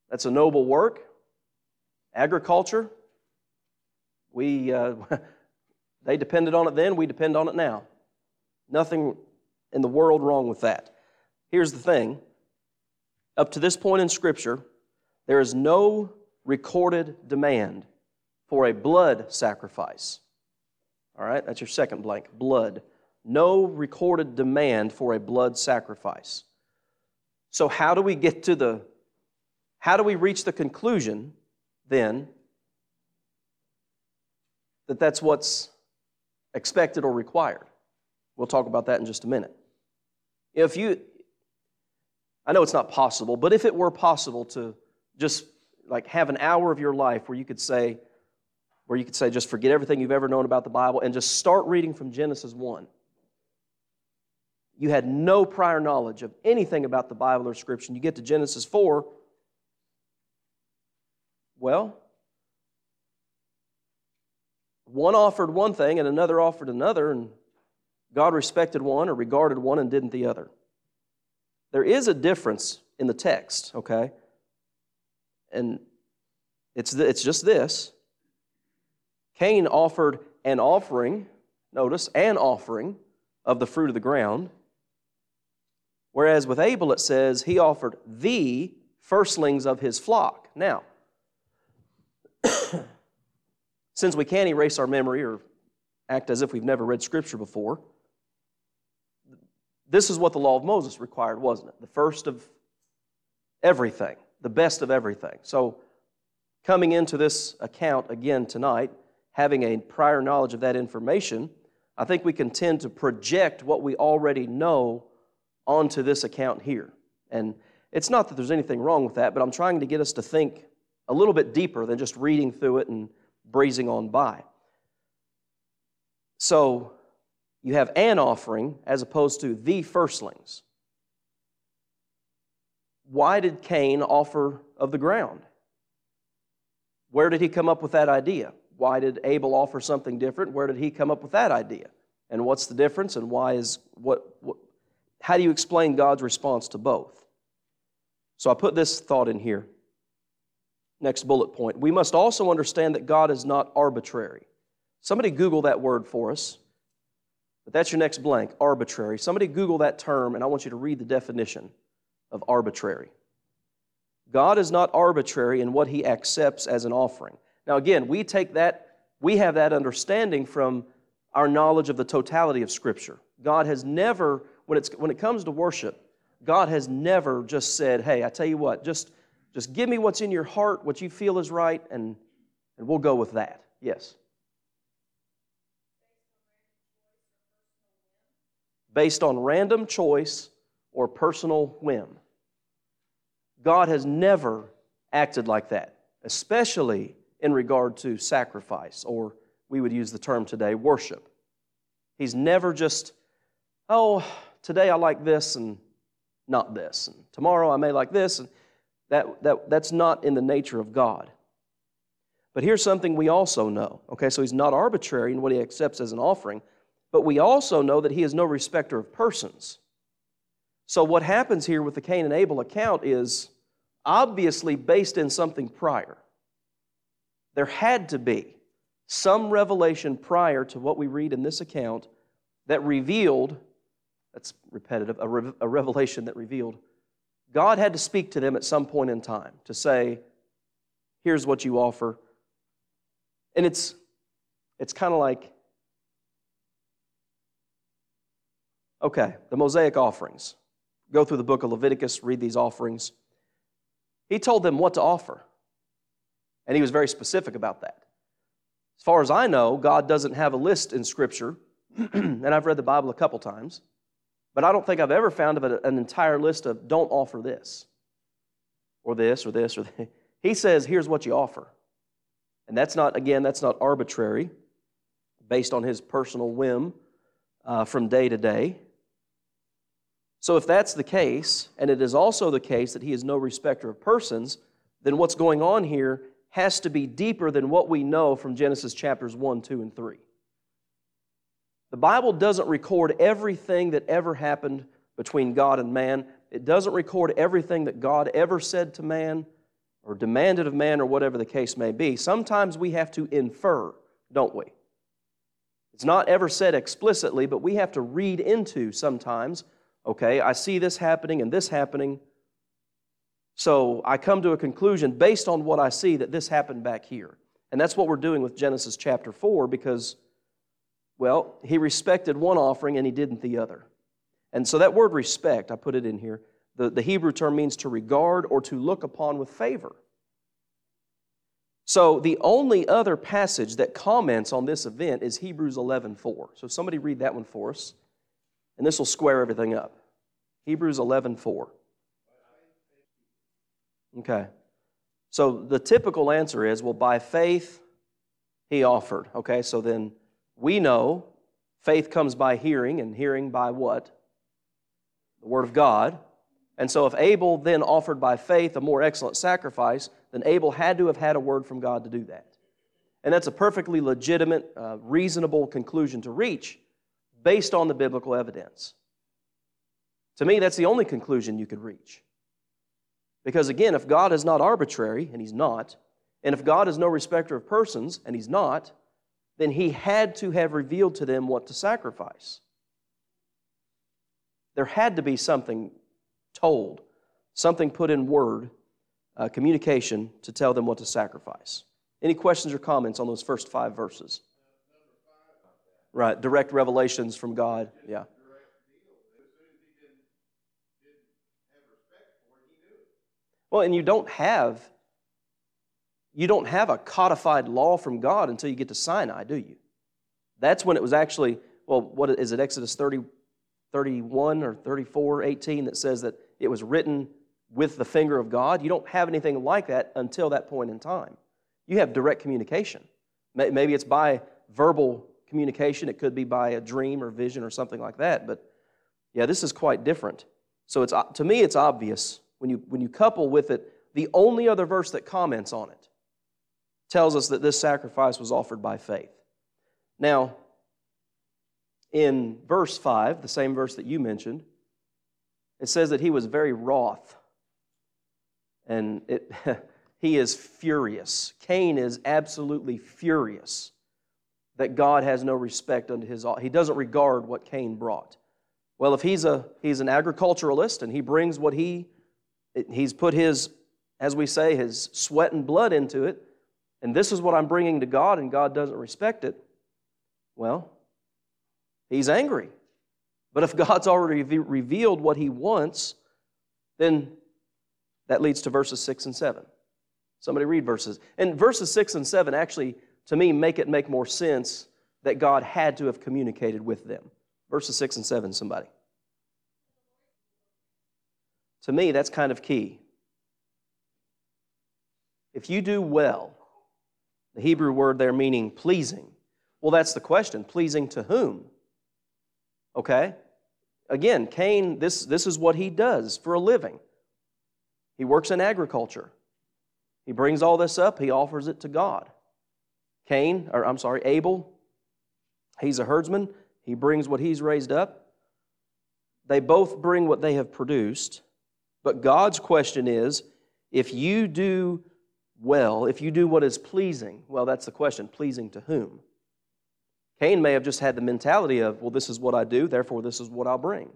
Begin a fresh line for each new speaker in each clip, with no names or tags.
That's a noble work. Agriculture, they depended on it then, we depend on it now. Nothing in the world wrong with that. Here's the thing. Up to this point in Scripture, there is no recorded demand for a blood sacrifice. All right, that's your second blank, blood. No recorded demand for a blood sacrifice. So how do we reach the conclusion then that that's what's expected or required? We'll talk about that in just a minute. I know it's not possible, but if it were possible to just like have an hour of your life where you could say just forget everything you've ever known about the Bible and just start reading from Genesis 1. You had no prior knowledge of anything about the Bible or Scripture. You get to Genesis 4, well, one offered one thing and another offered another, and God respected one or regarded one and didn't the other. There is a difference in the text, okay? And it's just this. Cain offered an offering, notice, an offering of the fruit of the ground, whereas with Abel it says he offered the firstlings of his flock. Now, since we can't erase our memory or act as if we've never read Scripture before, this is what the law of Moses required, wasn't it? The first of everything, the best of everything. So, coming into this account again tonight, having a prior knowledge of that information, I think we can tend to project what we already know onto this account here. And it's not that there's anything wrong with that, but I'm trying to get us to think a little bit deeper than just reading through it and breezing on by. So, you have an offering as opposed to the firstlings. Why did Cain offer of the ground? Where did he come up with that idea? Why did Abel offer something different? Where did he come up with that idea? And what's the difference? And how do you explain God's response to both? So I put this thought in here. Next bullet point. We must also understand that God is not arbitrary. Somebody Google that word for us. But that's your next blank, arbitrary. Somebody Google that term, and I want you to read the definition of arbitrary. God is not arbitrary in what He accepts as an offering. Now again, we have that understanding from our knowledge of the totality of Scripture. God has never, when it comes to worship, God has never just said, hey, I tell you what, just give me what's in your heart, what you feel is right, and we'll go with that. Yes? Based on random choice or personal whim. God has never acted like that, especially in regard to sacrifice, or we would use the term today, worship. He's never just, today I like this and not this, and tomorrow I may like this, and that's not in the nature of God. But here's something we also know. Okay, so He's not arbitrary in what He accepts as an offering, but we also know that He is no respecter of persons. So what happens here with the Cain and Abel account is obviously based in something prior. There had to be some revelation prior to what we read in this account that revealed, that's repetitive, a revelation that revealed, God had to speak to them at some point in time to say, here's what you offer. And it's kind of like, okay, the Mosaic offerings. Go through the book of Leviticus, read these offerings. He told them what to offer. And He was very specific about that. As far as I know, God doesn't have a list in Scripture, and I've read the Bible a couple times, but I don't think I've ever found an entire list of don't offer this, or this, or this, or that. He says, here's what you offer. And that's not arbitrary, based on His personal whim from day to day. So if that's the case, and it is also the case that He is no respecter of persons, then what's going on here has to be deeper than what we know from Genesis chapters 1, 2, and 3. The Bible doesn't record everything that ever happened between God and man. It doesn't record everything that God ever said to man or demanded of man or whatever the case may be, sometimes we have to infer, don't we? It's not ever said explicitly, but we have to read into sometimes, okay, I see this happening and this happening, so I come to a conclusion based on what I see that this happened back here. And that's what we're doing with Genesis chapter 4 because, well, he respected one offering and he didn't the other. And so that word respect, I put it in here, the Hebrew term means to regard or to look upon with favor. So the only other passage that comments on this event is Hebrews 11:4. So somebody read that one for us, and this will square everything up. Hebrews 11:4. Okay. So the typical answer is, well, by faith he offered. Okay, so then we know faith comes by hearing, and hearing by what? The Word of God. And so if Abel then offered by faith a more excellent sacrifice, then Abel had to have had a word from God to do that. And that's a perfectly legitimate, reasonable conclusion to reach based on the biblical evidence. To me, that's the only conclusion you could reach. Because again, if God is not arbitrary, and He's not, and if God is no respecter of persons, and He's not, then He had to have revealed to them what to sacrifice. There had to be something told, something put in word, communication to tell them what to sacrifice. Any questions or comments on those first 5 verses? Right, direct revelations from God. Yeah. Well, and you don't have a codified law from God until you get to Sinai, do you? That's when it was actually, well, what is it, Exodus 31 or 34:18 that says that it was written with the finger of God. You don't have anything like that until that point in time. You have direct communication. Maybe it's by verbal communication. It could be by a dream or vision or something like that. But yeah, this is quite different. So to me, it's obvious when you couple with it, the only other verse that comments on it tells us that this sacrifice was offered by faith. Now, in verse 5, the same verse that you mentioned, it says that he was very wroth. And he is furious. Cain is absolutely furious that God has no respect unto his offering. He doesn't regard what Cain brought. Well, if he's an agriculturalist and he brings what he's put his, as we say, his sweat and blood into it, and this is what I'm bringing to God and God doesn't respect it, well, he's angry. But if God's already revealed what He wants, then that leads to verses 6 and 7. Somebody read verses. And verses 6 and 7 actually, to me, make more sense that God had to have communicated with them. Verses 6 and 7, somebody. To me, that's kind of key. If you do well, the Hebrew word there meaning pleasing, well, that's the question. Pleasing to whom? Okay? Again, Cain, this is what he does for a living. He works in agriculture. He brings all this up, he offers it to God. Abel, he's a herdsman. He brings what he's raised up. They both bring what they have produced. But God's question is, if you do well, if you do what is pleasing, well, that's the question, pleasing to whom? Cain may have just had the mentality of, well, this is what I do, therefore this is what I'll bring.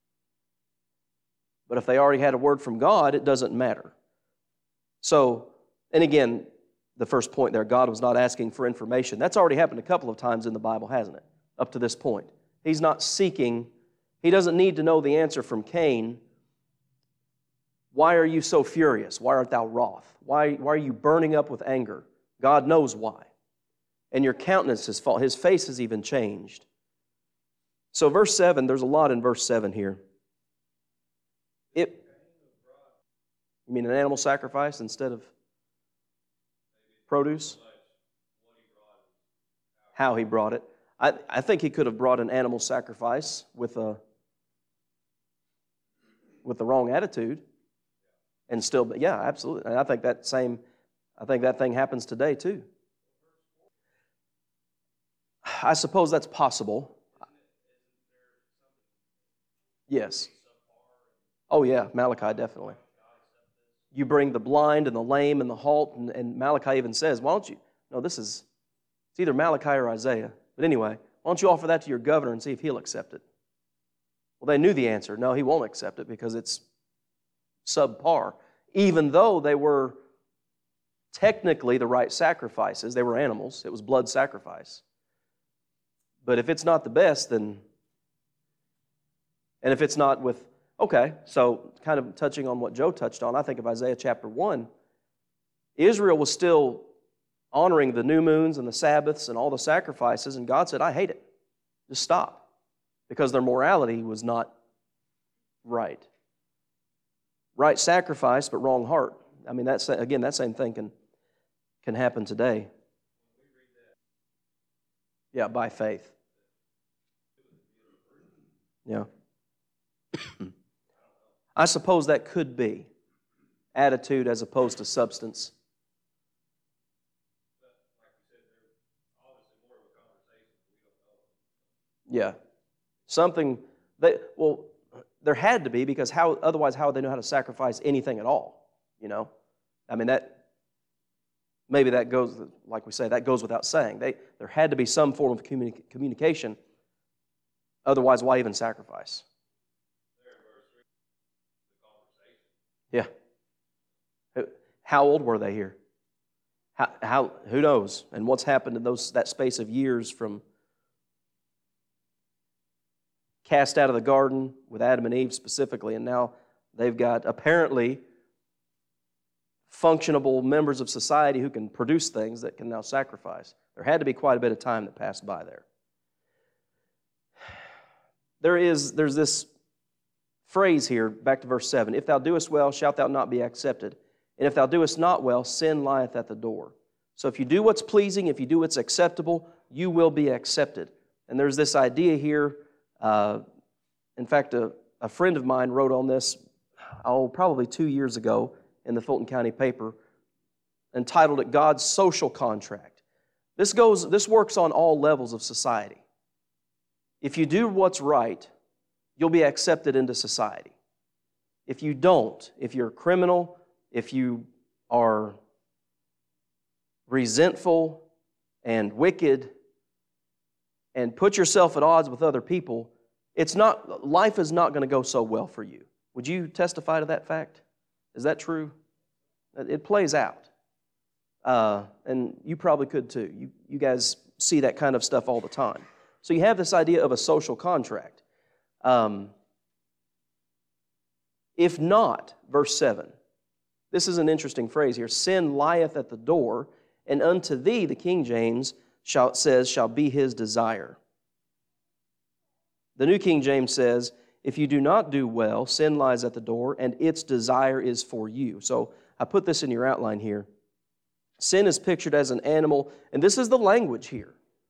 But if they already had a word from God, it doesn't matter. So, and again, the first point there, God was not asking for information. That's already happened a couple of times in the Bible, hasn't it? Up to this point. He's not seeking, he doesn't need to know the answer from Cain. Why are you so furious? Why art thou wroth? Why are you burning up with anger? God knows why. And your countenance has fallen. His face has even changed. So verse 7, there's a lot in verse 7 here. You mean an animal sacrifice instead of produce? How he brought it. I think he could have brought an animal sacrifice with the wrong attitude and still, yeah, absolutely. And I think that thing happens today too. I suppose that's possible. Yes. Oh yeah, Malachi definitely. you bring the blind and the lame and the halt, and Malachi even says, why don't you, no, it's either Malachi or Isaiah, but anyway, why don't you offer that to your governor and see if he'll accept it? Well, they knew the answer. No, he won't accept it because it's subpar. Even though they were technically the right sacrifices, they were animals. It was blood sacrifice. But if it's not the best, then, and if it's not with, okay, so kind of touching on what Joe touched on, I think of Isaiah chapter 1. Israel was still honoring the new moons and the Sabbaths and all the sacrifices, and God said, I hate it. Just stop. Because their morality was not right. Right sacrifice, but wrong heart. I mean, that same thing can happen today. Yeah, by faith. Yeah. I suppose that could be attitude as opposed to substance. Yeah. Something there had to be, because otherwise how would they know how to sacrifice anything at all? You know? I mean, maybe that goes, like we say, that goes without saying. There had to be some form of communication. Otherwise, why even sacrifice? Yeah. How old were they here? Who knows? And what's happened in that space of years from cast out of the garden with Adam and Eve specifically, and now they've got apparently functionable members of society who can produce things that can now sacrifice. There had to be quite a bit of time that passed by there. There's this phrase here, back to verse 7, if thou doest well, shalt thou not be accepted. And if thou doest not well, sin lieth at the door. So if you do what's pleasing, if you do what's acceptable, you will be accepted. And there's this idea here. In fact, a friend of mine wrote on this, probably 2 years ago in the Fulton County paper, entitled it God's Social Contract. This works on all levels of society. If you do what's right, you'll be accepted into society. If you don't, if you're a criminal, if you are resentful and wicked and put yourself at odds with other people, life is not going to go so well for you. Would you testify to that fact? Is that true? It plays out. And you probably could too. You guys see that kind of stuff all the time. So you have this idea of a social contract. If not, verse 7, this is an interesting phrase here, sin lieth at the door, and unto thee, the King James says, shall be his desire. The New King James says, if you do not do well, sin lies at the door, and its desire is for you. So I put this in your outline here. Sin is pictured as an animal, and this is the language here.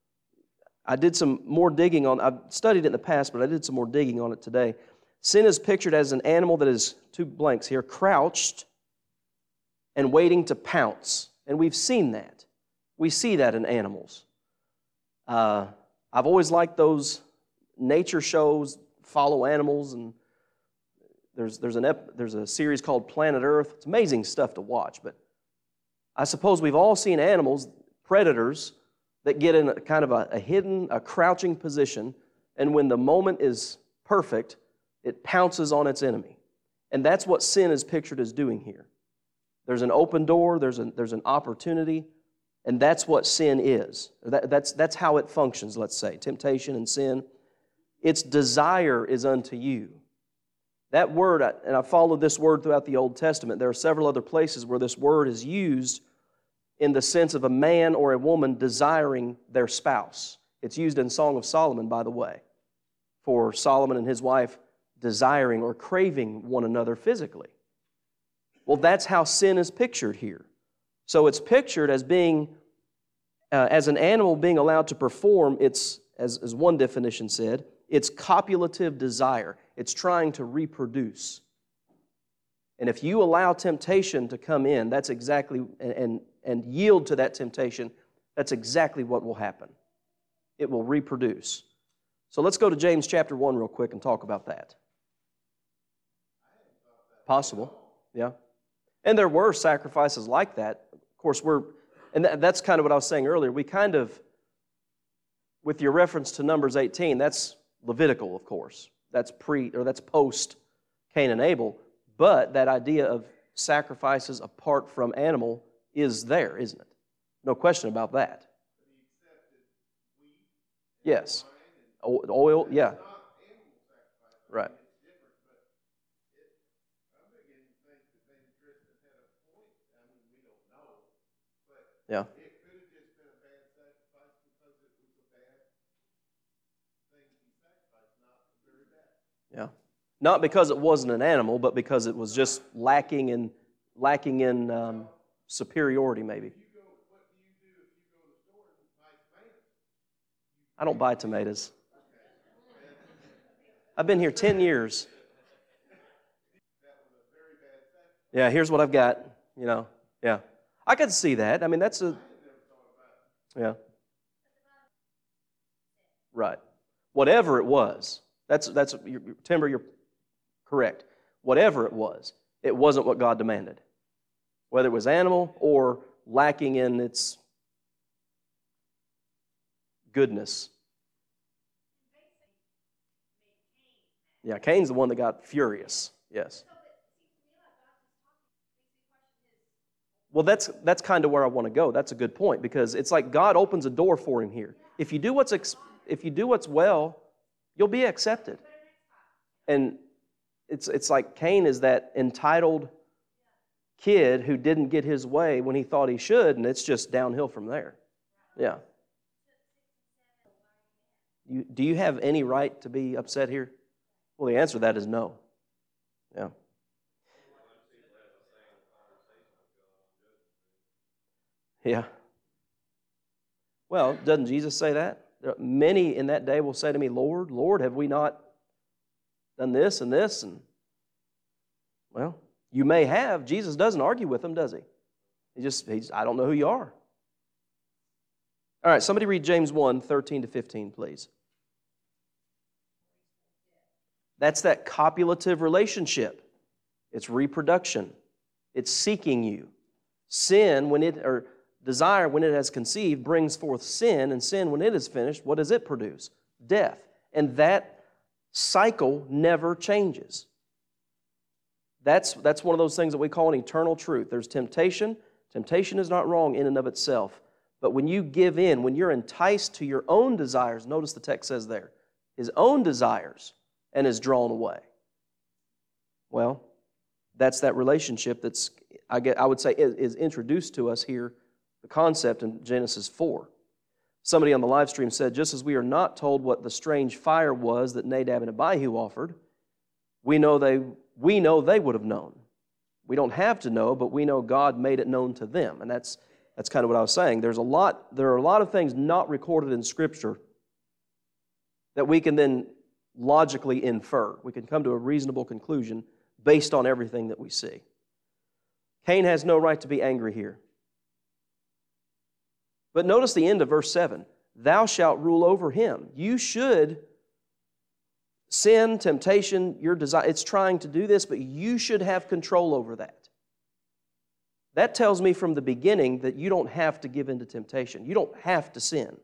I did some more digging I've studied it in the past, but I did some more digging on it today. Sin is pictured as an animal that is, 2 blanks here, crouched and waiting to pounce. And we've seen that. We see that in animals. I've always liked those nature shows, follow animals, and there's a series called Planet Earth. It's amazing stuff to watch, but I suppose we've all seen animals, predators, that get in a kind of a hidden, a crouching position, and when the moment is perfect, it pounces on its enemy. And that's what sin is pictured as doing here. There's an open door, there's an opportunity, and that's what sin is. That's how it functions, let's say, temptation and sin. Its desire is unto you. That word, and I followed this word throughout the Old Testament, there are several other places where this word is used in the sense of a man or a woman desiring their spouse. It's used in Song of Solomon, by the way, for Solomon and his wife desiring or craving one another physically. Well, that's how sin is pictured here. So it's pictured as being, as an animal being allowed to perform its, as one definition said, its copulative desire. It's trying to reproduce. And if you allow temptation to come in, that's exactly, and yield to that temptation, that's exactly what will happen. It will reproduce. So let's go to James chapter 1 real quick and talk about that. Possible, yeah. And there were sacrifices like that. Of course, that's kind of what I was saying earlier. We kind of, with your reference to Numbers 18, that's Levitical, of course. That's post Cain and Abel. But that idea of sacrifices apart from animal is there, isn't it? No question about that. Yes. Oil, yeah. Right. Yeah.
It could have just been a bad sacrifice because it was a bad thing to be sacrificed, not very bad.
Yeah. Not because it wasn't an animal, but because it was just lacking in superiority, maybe.
What do you do if you go to the store and buy tomatoes?
I don't buy tomatoes. I've been here 10 years.
That was a very bad sacrifice.
Yeah, here's what I've got, Yeah. I could see that. I mean, yeah. Right. Whatever it was, Timber, you're correct. Whatever it wasn't what God demanded. Whether it was animal or lacking in its goodness. Yeah, Cain's the one that got furious. Yes. Well, that's kind of where I want to go. That's a good point, because it's like God opens a door for him here. If you do what's well, you'll be accepted. And it's like Cain is that entitled kid who didn't get his way when he thought he should, and it's just downhill from there. Yeah. Do you have any right to be upset here? Well, the answer to that is no. Yeah. Yeah. Well, doesn't Jesus say that? Many in that day will say to me, Lord, Lord, have we not done this and this? And, well, you may have. Jesus doesn't argue with them, does he? He's I don't know who you are. All right, somebody read James 1, 13 to 15, please. That's that copulative relationship. It's reproduction. It's seeking you. Sin, desire, when it has conceived, brings forth sin, and sin, when it is finished, what does it produce? Death. And that cycle never changes. That's one of those things that we call an eternal truth. There's temptation. Temptation is not wrong in and of itself. But when you give in, when you're enticed to your own desires, notice the text says there, his own desires, and is drawn away. Well, that's that relationship that's, I would say, is introduced to us here, the concept in Genesis 4. Somebody on the live stream said, just as we are not told what the strange fire was that Nadab and Abihu offered, we know they would have known. We don't have to know, but we know God made it known to them. And that's kind of what I was saying. There are a lot of things not recorded in Scripture that we can then logically infer. We can come to a reasonable conclusion based on everything that we see. Cain has no right to be angry here. But notice the end of verse 7. Thou shalt rule over him. You should, sin, temptation, your desire, it's trying to do this, but you should have control over that. That tells me from the beginning that you don't have to give in to temptation. You don't have to sin.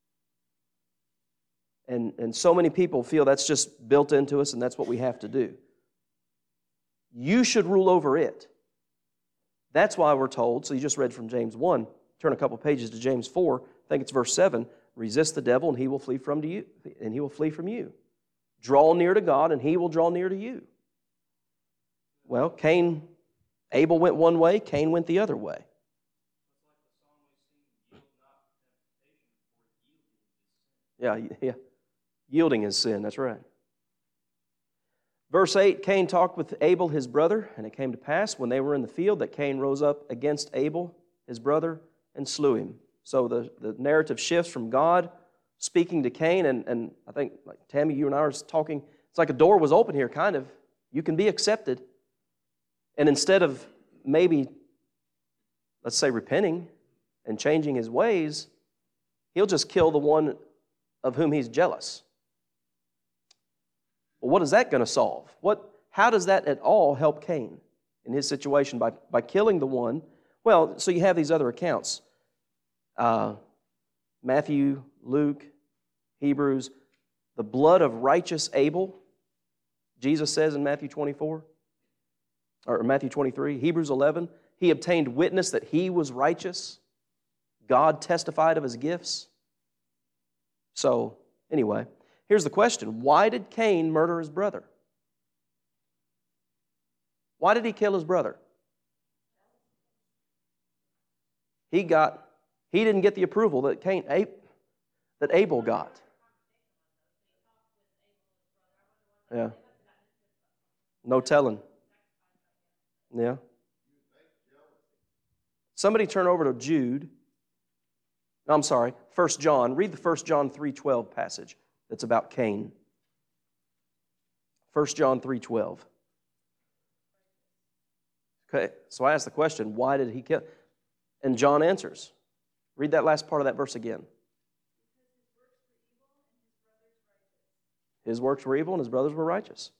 And so many people feel that's just built into us and that's what we have to do. You should rule over it. That's why we're told, so you just read from James 1, turn a couple pages to James 4, I think it's verse 7, resist the devil and he will flee from you, and he will flee from you. Draw near to God and he will draw near to you. Well, Abel went one way, Cain went the other way. Yeah. Yielding is sin, that's right. Verse 8, Cain talked with Abel his brother, and it came to pass when they were in the field that Cain rose up against Abel his brother and slew him. So the narrative shifts from God speaking to Cain, and I think, like Tammy, you and I were talking, it's like a door was open here, kind of. You can be accepted. And instead of maybe, let's say, repenting and changing his ways, he'll just kill the one of whom he's jealous. Well, what is that going to solve? How does that at all help Cain? in his situation by killing the one. Well, so you have these other accounts. Matthew, Luke, Hebrews, the blood of righteous Abel, Jesus says in Matthew 24, or Matthew 23, Hebrews 11, he obtained witness that he was righteous. God testified of his gifts. So, anyway, here's the question. Why did Cain murder his brother? Why did he kill his brother? He didn't get the approval that Abel got. Yeah. No telling. Yeah. Somebody turn over to Jude. No, I'm sorry, 1 John. Read the 1 John 3:12 passage that's about Cain. 1 John 3:12. Okay, so I asked the question, why did he kill? And John answers. Read that last part of that verse again. His works were evil and his brothers were righteous.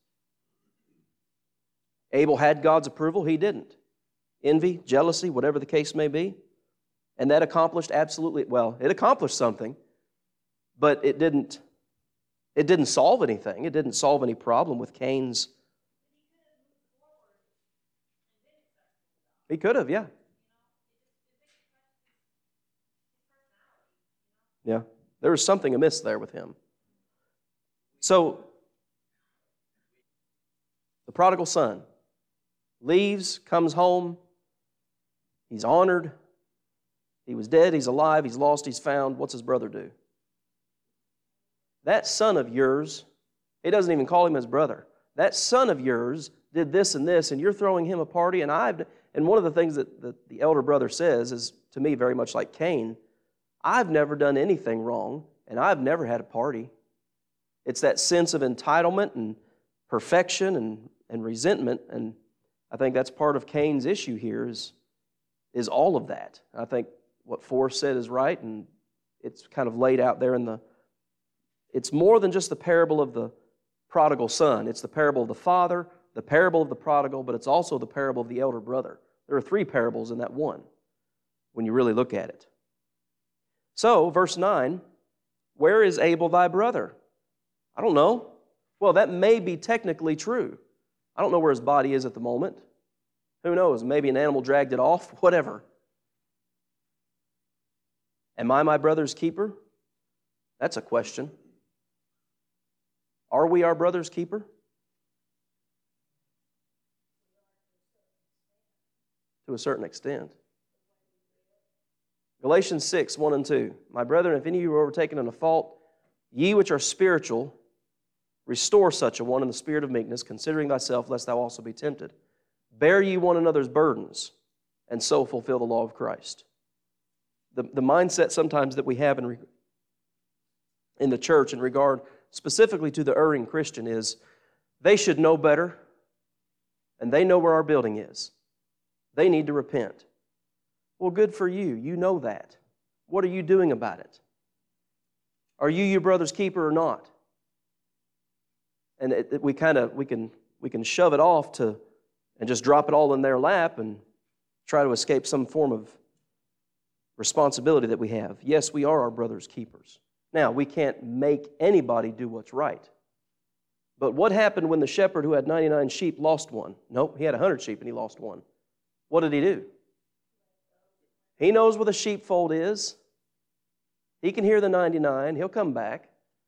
Abel had God's approval, he didn't. Envy, jealousy, whatever the case may be. And that accomplished absolutely, well, it accomplished something, but it didn't solve anything. It didn't solve any problem with Cain's. He could have, yeah. Yeah, there was something amiss there with him. So, the prodigal son leaves, comes home, he's honored, he was dead, he's alive, he's lost, he's found. What's his brother do? That son of yours, he doesn't even call him his brother. That son of yours did this, and you're throwing him a party, and one of the things that the elder brother says is, to me, very much like Cain, I've never done anything wrong, and I've never had a party. It's that sense of entitlement and perfection and resentment, and I think that's part of Cain's issue here is all of that. I think what Forrest said is right, and it's kind of laid out there it's more than just the parable of the prodigal son. It's the parable of the father, the parable of the prodigal, but it's also the parable of the elder brother. There are 3 parables in that one when you really look at it. So, verse 9, where is Abel thy brother? I don't know. Well, that may be technically true. I don't know where his body is at the moment. Who knows? Maybe an animal dragged it off, whatever. Am I my brother's keeper? That's a question. Are we our brother's keeper? To a certain extent. Galatians 6, 1 and 2. My brethren, if any of you are overtaken in a fault, ye which are spiritual, restore such a one in the spirit of meekness, considering thyself, lest thou also be tempted. Bear ye one another's burdens, and so fulfill the law of Christ. The mindset sometimes that we have in the church in regard specifically to the erring Christian is they should know better, and they know where our building is. They need to repent. Well, good for you. You know that. What are you doing about it? Are you your brother's keeper or not? And we can shove it off and just drop it all in their lap and try to escape some form of responsibility that we have. Yes, we are our brother's keepers. Now, we can't make anybody do what's right. But what happened when the shepherd who had 99 sheep lost one? Nope, he had 100 sheep and he lost one. What did he do? He knows where the sheepfold is. He can hear the 99. He'll come back.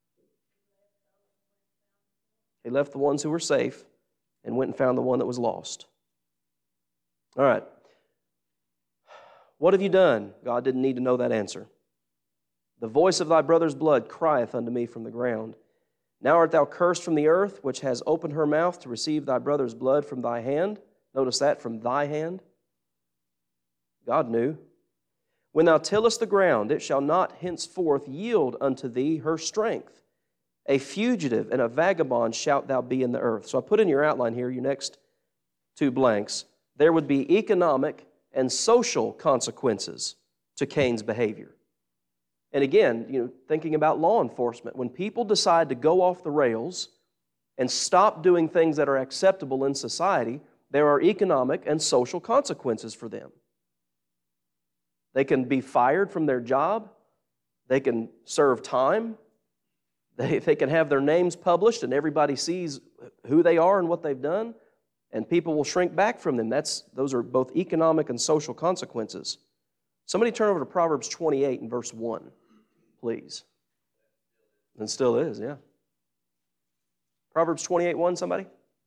He left the ones who were safe and went and found the one that was lost. All right. What have you done? God didn't need to know that answer. The voice of thy brother's blood crieth unto me from the ground. Now art thou cursed from the earth, which has opened her mouth to receive thy brother's blood from thy hand. Notice that, from thy hand. God knew. When thou tillest the ground, it shall not henceforth yield unto thee her strength. A fugitive and a vagabond shalt thou be in the earth. So I put in your outline here, your next 2 blanks, there would be economic and social consequences to Cain's behavior. And again, thinking about law enforcement, when people decide to go off the rails and stop doing things that are acceptable in society, there are economic and social consequences for them. They can be fired from their job. They can serve time. They can have their names published and everybody sees who they are and what they've done, and people will shrink back from them. Those are both economic and social consequences. Somebody turn over to Proverbs 28 and verse 1, please. And still is, yeah. Proverbs 28:1, somebody?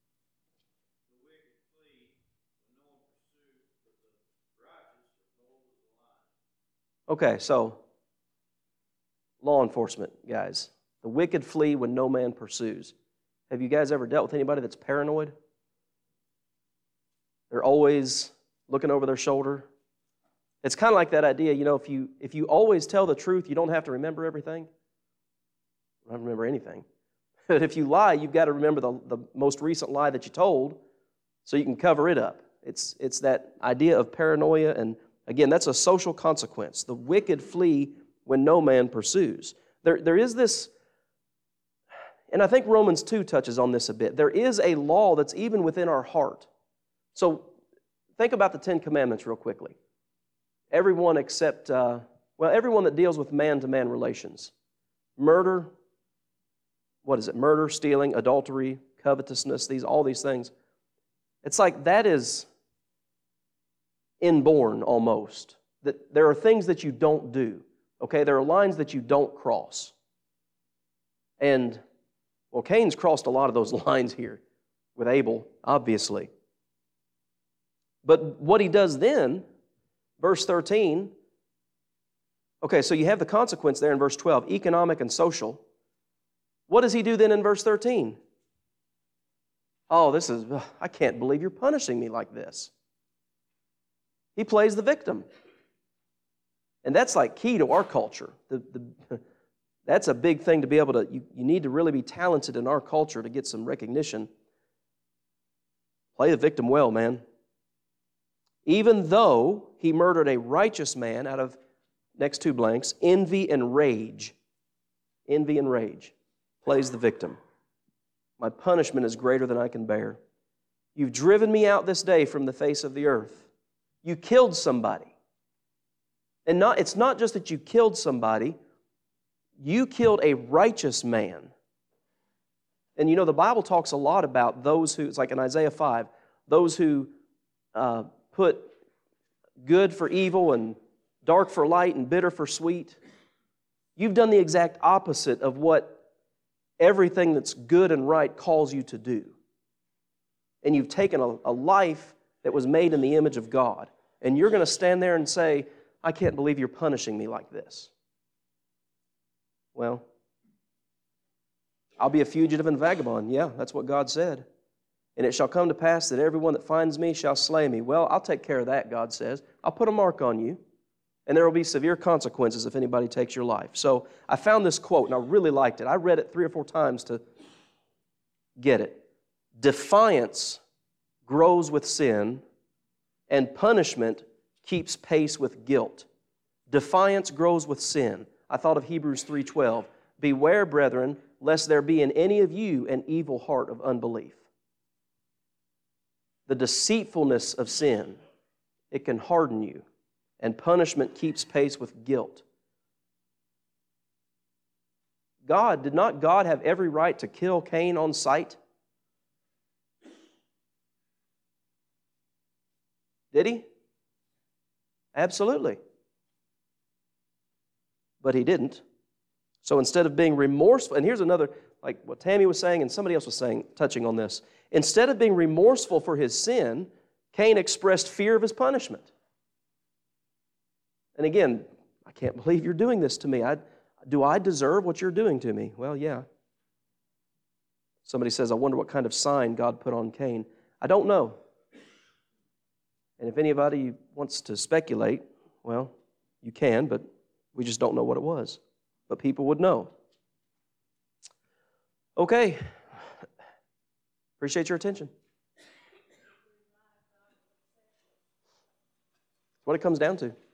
Okay, so law enforcement, guys. The wicked flee when no man pursues. Have you guys ever dealt with anybody that's paranoid? They're always looking over their shoulder. It's kind of like that idea, if you always tell the truth, you don't have to remember everything. I don't remember anything. But if you lie, you've got to remember the most recent lie that you told so you can cover it up. It's that idea of paranoia, and again, that's a social consequence. The wicked flee when no man pursues. There is this, and I think Romans 2 touches on this a bit. There is a law that's even within our heart. So think about the Ten Commandments real quickly. Everyone except, everyone that deals with man-to-man relations. Murder, what is it? Murder, stealing, adultery, covetousness, all these things. It's like that is inborn almost. That there are things that you don't do. Okay, there are lines that you don't cross. And, Cain's crossed a lot of those lines here with Abel, obviously. But what he does then, verse 13, okay, so you have the consequence there in verse 12, economic and social. What does he do then in verse 13? I can't believe you're punishing me like this. He plays the victim. And that's like key to our culture. That's a big thing to be able to, you need to really be talented in our culture to get some recognition. Play the victim well, man. Even though he murdered a righteous man out of, next two blanks, envy and rage. Envy and rage. Plays the victim. My punishment is greater than I can bear. You've driven me out this day from the face of the earth. You killed somebody. And it's not just that you killed somebody, you killed a righteous man. And the Bible talks a lot about those who, it's like in Isaiah 5, those who put good for evil and dark for light and bitter for sweet. You've done the exact opposite of what everything that's good and right calls you to do. And you've taken a life that was made in the image of God. And you're going to stand there and say, I can't believe you're punishing me like this. Well, I'll be a fugitive and vagabond. Yeah, that's what God said. And it shall come to pass that everyone that finds me shall slay me. Well, I'll take care of that, God says. I'll put a mark on you. And there will be severe consequences if anybody takes your life. So I found this quote, and I really liked it. I read it 3 or 4 times to get it. Defiance grows with sin, and punishment keeps pace with guilt. Defiance grows with sin. I thought of Hebrews 3:12. Beware, brethren, lest there be in any of you an evil heart of unbelief. The deceitfulness of sin, it can harden you, and punishment keeps pace with guilt. Did not God have every right to kill Cain on sight? Did He? Absolutely. But He didn't. So instead of being remorseful, and here's another, like what Tammy was saying and somebody else was saying, touching on this. Instead of being remorseful for his sin, Cain expressed fear of his punishment. And again, I can't believe you're doing this to me. Do I deserve what you're doing to me? Well, yeah. Somebody says, I wonder what kind of sign God put on Cain. I don't know. And if anybody wants to speculate, well, you can, but we just don't know what it was. But people would know. Okay. Appreciate your attention. That's what it comes down to.